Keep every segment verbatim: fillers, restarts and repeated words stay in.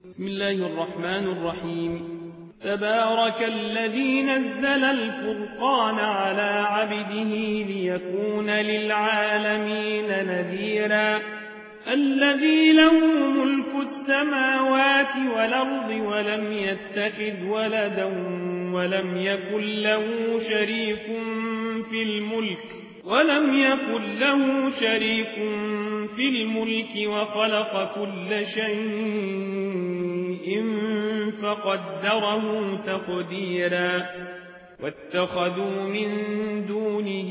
بسم الله الرحمن الرحيم. تبارك الذي نزل الفرقان على عبده ليكون للعالمين نذيرا الذي له ملك السماوات والأرض ولم يتخذ ولدا ولم يكن له شريك في الملك ولم يكن له شريك في الملك وخلق كل شيء فقدره تقديرا واتخذوا من دونه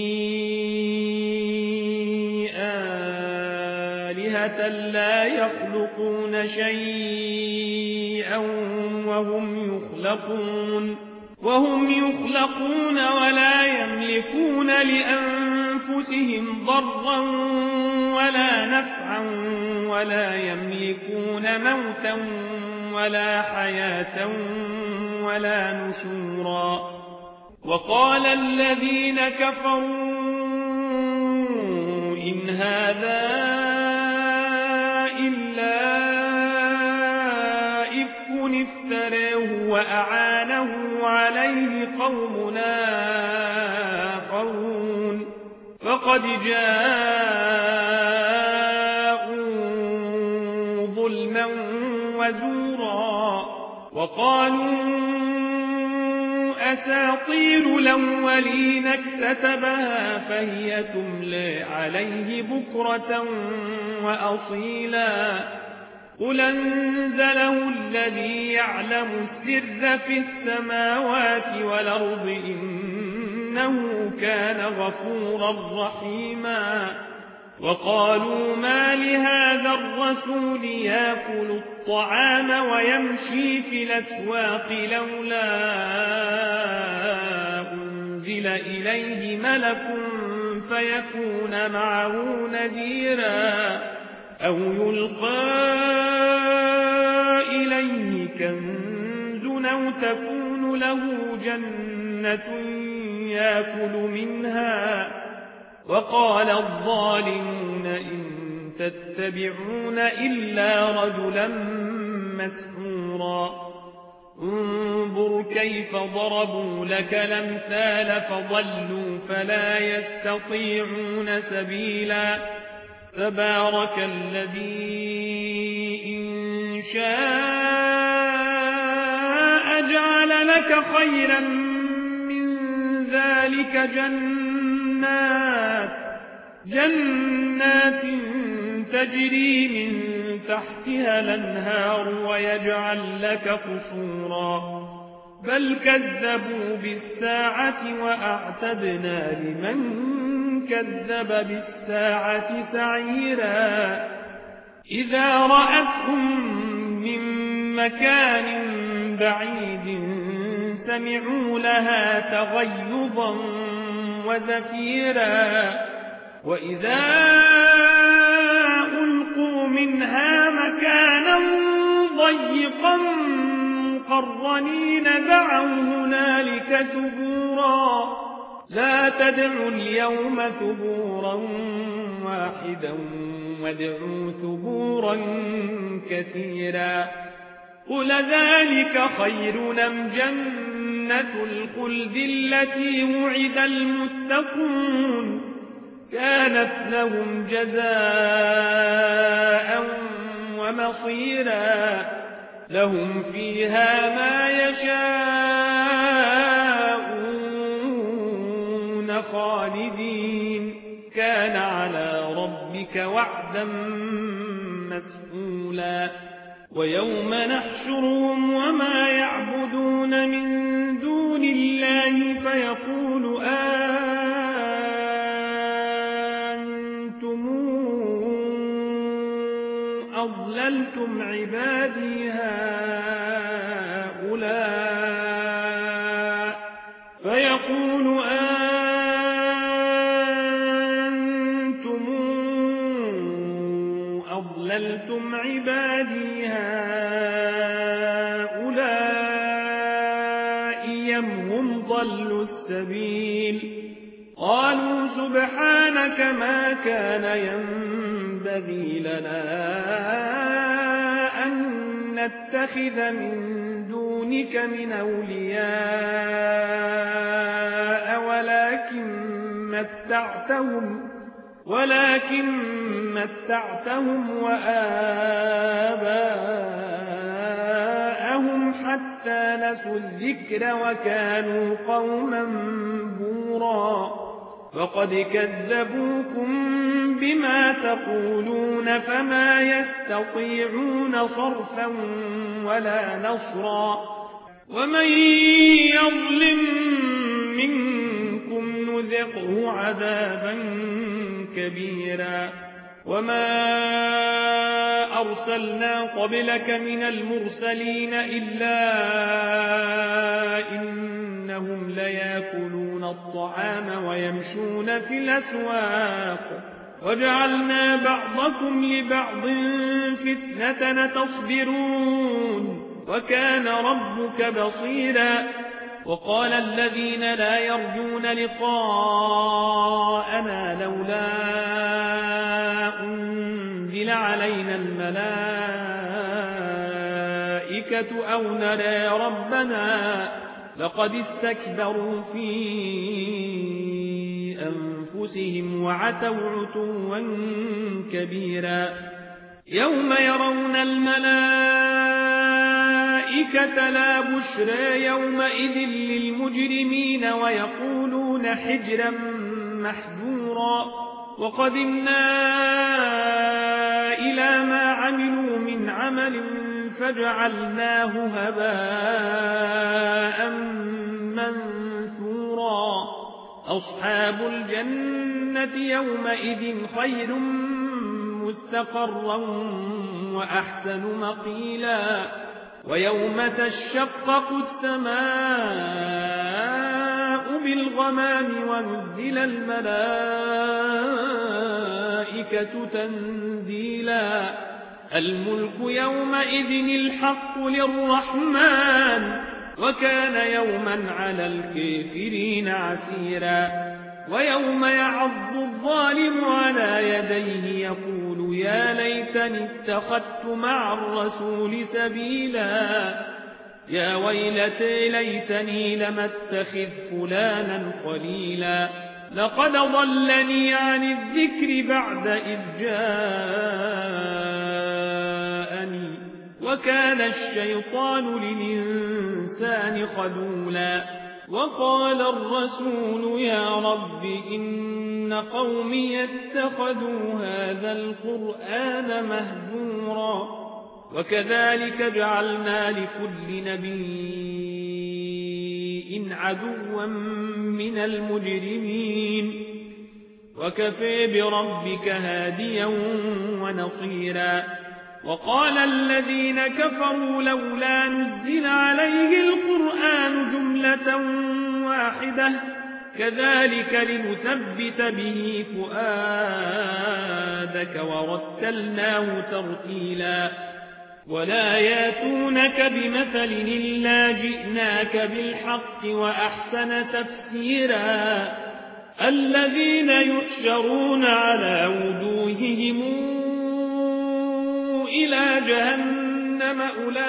آلهة لا يخلقون شيئا وهم يخلقون وهم يخلقون ولا يملكون لأنفسهم ضرا ولا نفعا ولا يملكون موتا ولا حياة ولا نشورا. وقال الذين كفروا إن هذا إلا إفك افتراه وأعانه عليه قوم آخرون فقد جاءوا ظلما وزورا وقالوا أساطير الأولين اكتتبها فهي تملى عليه بكرة وأصيلا قل أنزله الذي يعلم السر في السماوات والأرض إنه كان غفورا رحيما. وقالوا ما لهذا الرسول يأكل الطعام ويمشي في الأسواق لولا أنزل إليه ملك فيكون معه نذيرا أو يلقى إليه كنز أو تكون له جنة يأكل منها. وقال الظالمون إن تتبعون إلا رجلا مسحورا انظر كيف ضربوا لك الأمثال فضلوا فلا يستطيعون سبيلا. تبارك الذي إن شاء جعل لك خيرا من ذلك جنات جنات تجري من تحتها الأنهار ويجعل لك قصورا بل كذبوا بالساعة وأعتدنا لمن كذب بالساعة سعيرا. إذا رأتهم من مكان بعيد سمعوا لها تغيظا وزفيرا وإذا ألقوا منها مكانا ضيقا مقرنين دعوا هنالك ثبورا لا تدعوا اليوم ثبورا واحدا وادعوا ثبورا كثيرا. قل ذلك خير أم جنة الخلد التي وعد المتقون كانت لهم جزاء ومصيرا لهم فيها ما يشاءون خالدين كان على ربك وعدا مسئولا. ويوم نحشرهم وما يعبدون من دون الله فيقول أنتم أضللتم عبادي هؤلاء فيقول أنتم أضللتم عبادي هؤلاء أم هم ضلوا السبيل قالوا سبحانك ما كان ينبغي لنا أن نتخذ من دونك من أولياء ولكن متعتهم ولكن متعتهم وآباءهم حتى نسوا الذكر وكانوا قوما بورا فقد كذبوكم بما تقولون فما يستطيعون صرفا ولا نصرا ومن يظلم منكم نذقه عذابا كبيرا وما أرسلنا قبلك من المرسلين إلا إنهم ليأكلون الطعام ويمشون في الأسواق وجعلنا بعضكم لبعض فتنة تصبرون وكان ربك بصيرا وقال الذين لا يرجون لقاءنا لولا أنزل علينا الملائكة أو نرى ربنا لقد استكبروا في أنفسهم وعتوا عتوا كبيرا يوم يرون الملائكة لا بشرى يومئذ للمجرمين ويقولون حجرا محجورا وقدمنا إلى ما عملوا من عمل فجعلناه هباء منثورا أصحاب الجنة يومئذ خير مستقرا وأحسن مقيلا ويوم تشقق السماء بالغمام ونزل الملائكة تنزيلا الملك يومئذ الحق للرحمن وكان يوما على الكافرين عسيرا ويوم يعض الظالم على يديه يقول يا ليتني اتخذت مع الرسول سبيلا يا ويلتي ليتني لم اتخذ فلانا خليلا لقد ضلني عن الذكر بعد إذ جاءني وكان الشيطان للإنسان خذولا وقال الرسول يا رب إن قومي اتخذوا هذا القرآن مهجورا وكذلك جعلنا لكل نبي عدوا من المجرمين وكفى بربك هاديا ونصيرا وقال الذين كفروا لولا نزل عليه القرآن جملة واحدة كذلك لنثبت به فؤادك ورتلناه ترتيلا ولا ياتونك بمثل إلا جئناك بالحق وأحسن تفسيرا الذين يحشرون على وجوههم إلى جهنم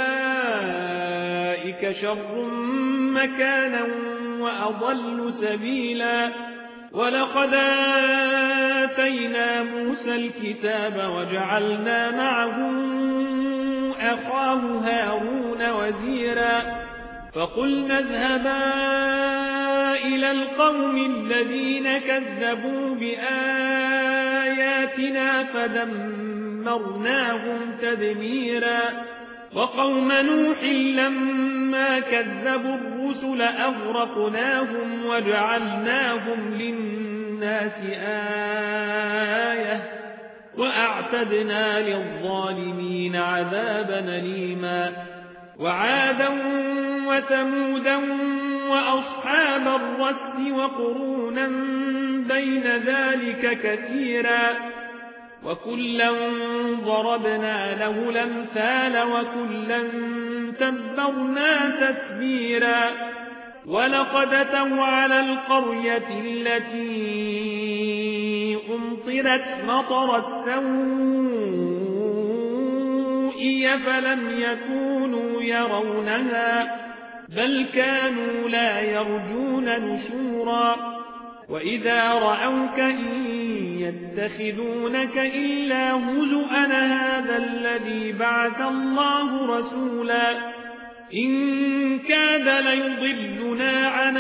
أولئك شر مكانا وأضل سبيلا ولقد آتينا موسى الكتاب وجعلنا معه أخاه هارون وزيرا فقلنا اذهبا إلى القوم الذين كذبوا بآياتنا فدمرناهم تدميرا وقوم نوح لما كذبوا الرسل أغرقناهم وجعلناهم للناس آية وأعتدنا للظالمين عذابا أليما وعادا وثمودا وأصحاب الرس وقرونا بين ذلك كثيرا وكلا ضربنا له الأمثال وكلا تبرنا تتبيرا ولقد أتوا على القرية التي أمطرت مطر السوء رؤي فلم يكونوا يرونها بل كانوا لا يرجون نشورا وإذا رأوك إن يتخذونك إلا هزؤا هذا الذي بعث الله رسولا إن كاد ليضلنا عن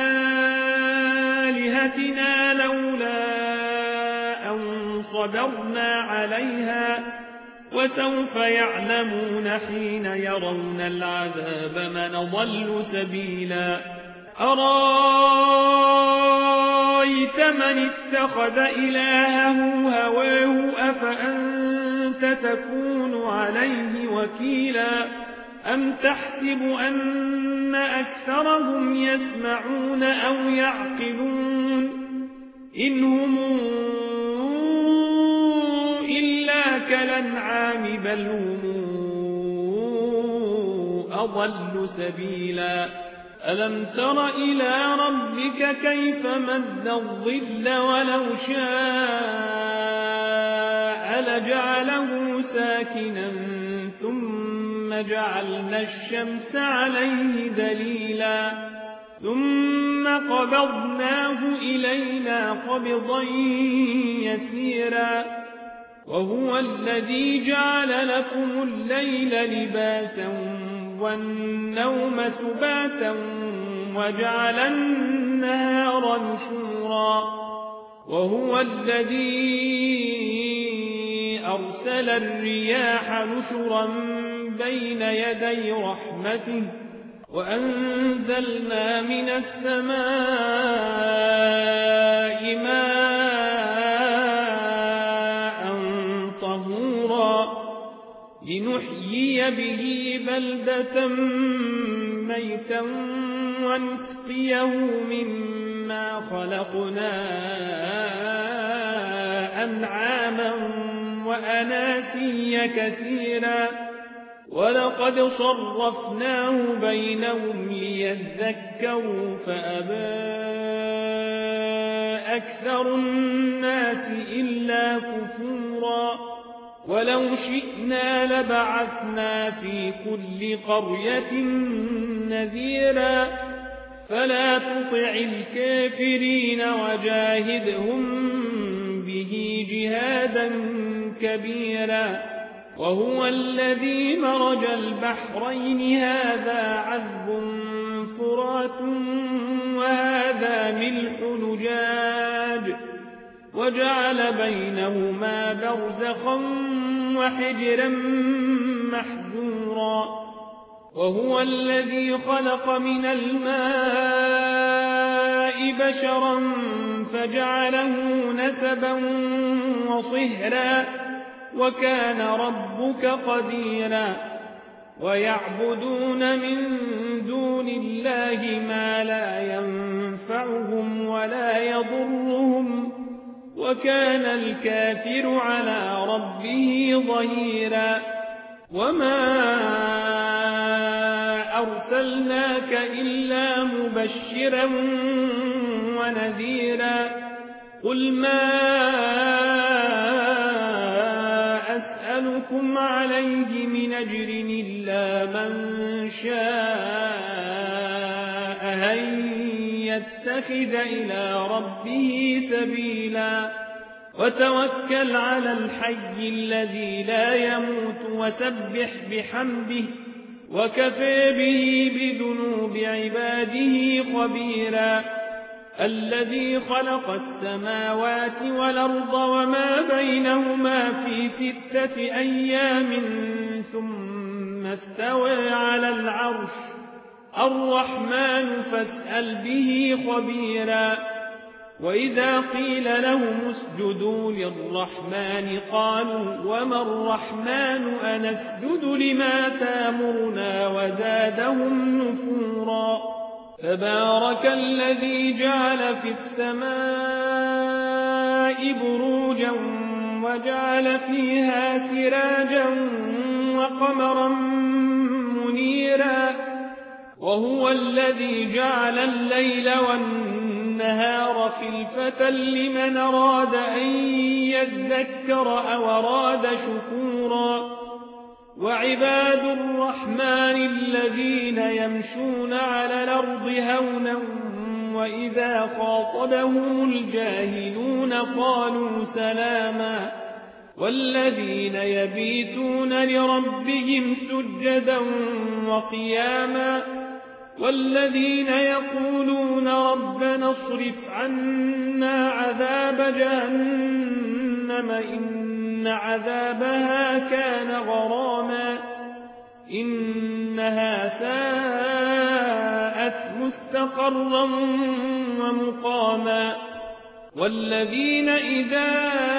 آلهتنا لولا أن صبرنا عليها وسوف يعلمون حين يرون العذاب من ضل سبيلا أرأيت من اتخذ إلهه هواه أفأنت تكون عليه وكيلا أم تحسب أن أكثرهم يسمعون أو يعقلون إن هم إلا كالأنعام بل هم أضل سبيلا ألم تر إلى ربك كيف مد الظل ولو شاء لجعله ساكنا ثم جعلنا الشمس عليه دليلا ثم قبضناه إلينا قبضا يسيرا وهو الذي جعل لكم الليل لباسا والنوم سباتا وجعل النهار نشورا وهو الذي أرسل الرياح نشرا بين يدي رحمته وأنزلنا من السماء ماء طهورا لنحيي به بلدة ميتا ونسقيه مما خلقنا أنعاما وأناسيا كثيرا ولقد صرفناه بينهم ليذكروا فأبى أكثر الناس إلا كفورا ولو شئنا لبعثنا في كل قرية نذيرا فلا تطع الكافرين وجاهدهم به جهادا كبيرا وهو الذي مرج البحرين هذا عذب فرات وهذا ملح نجاج وجعل بينهما برزخا وحجرا محجورا وهو الذي خلق من الماء بشرا فجعله نسبا وصهرا وكان ربك قديرا ويعبدون من دون الله ما لا ينفعهم ولا يضرهم وكان الكافر على ربه ظهيرا وما أرسلناك إلا مبشرا ونذيرا قل ما أسألكم عليه من أجر إلا من شاء أن يتخذ إلى ربه سبيلا وتوكل على الحي الذي لا يموت وسبح بحمده وكفى به بذنوب عباده خبيرا الذي خلق السماوات والأرض وما بينهما في ستة أيام ثم استوى على العرش الرحمن فاسأل به خبيرا وإذا قيل لهم اسجدوا للرحمن قالوا وما الرحمن أنسجد لما تامرنا وزادهم نفورا تبارك الذي جعل في السماء بروجا وجعل فيها سراجا وقمرا منيرا وهو الذي جعل الليل والنهار خلفة لمن أراد أن يذكر أو أراد شكورا وعباد الرحمن الذين يمشون على الأرض هونا وإذا خاطبهم الجاهلون قالوا سلاما والذين يبيتون لربهم سجدا وقياما والذين يقولون ربنا اصرف عنا عذاب جهنم إن عذابها كان غراما إنها ساءت مستقرا ومقاما والذين إذا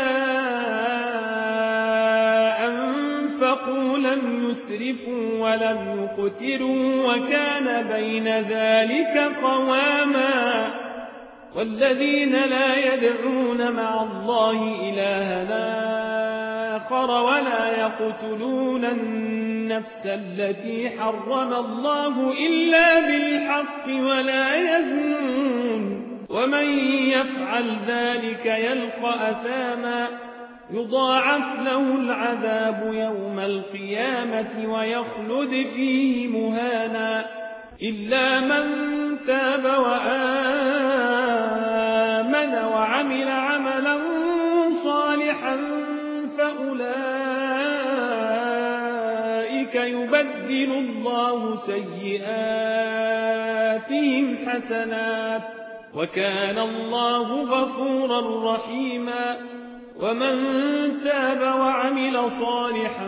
أنفقوا لم يسرفوا ولم يقتروا وكان بين ذلك قواما والذين لا يدعون مع الله إلها آخر ولا يقتلون النفس التي حرم الله إلا بالحق ولا يزنون ومن يفعل ذلك يلقى أثاما يضاعف له العذاب يوم القيامة ويخلد فيه مهانا إلا من تاب وآمن وعمل عملا صالحا فأولئك يبدل الله سيئاتهم حسنات وكان الله غفورا رحيما ومن تاب وعمل صالحا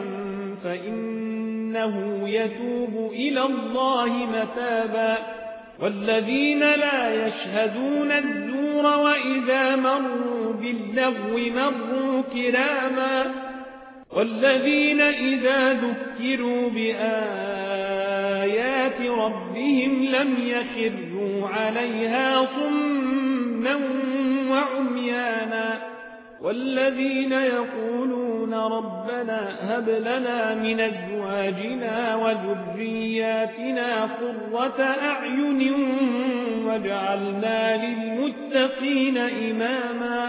فإنه يتوب إلى الله متابا والذين لا يشهدون الزور وإذا مروا باللغو مروا كراما والذين إذا ذكروا بآيات ربهم لم يخروا عليها صما وعميانا والذين يقولون ربنا هب لنا من أزواجنا وذرياتنا قرة أعين واجعلنا للمتقين إماما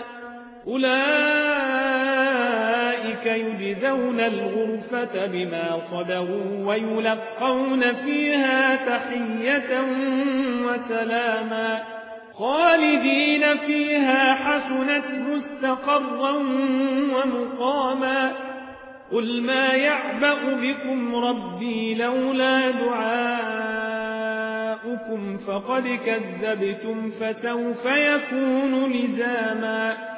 أولئك يجزون الغرفة بما صبروا ويلقون فيها تحية وسلاما خالدين فيها حسنت مستقرا ومقاما قل ما يعبأ بكم ربي لولا دعاؤكم فقد كذبتم فسوف يكون لزاما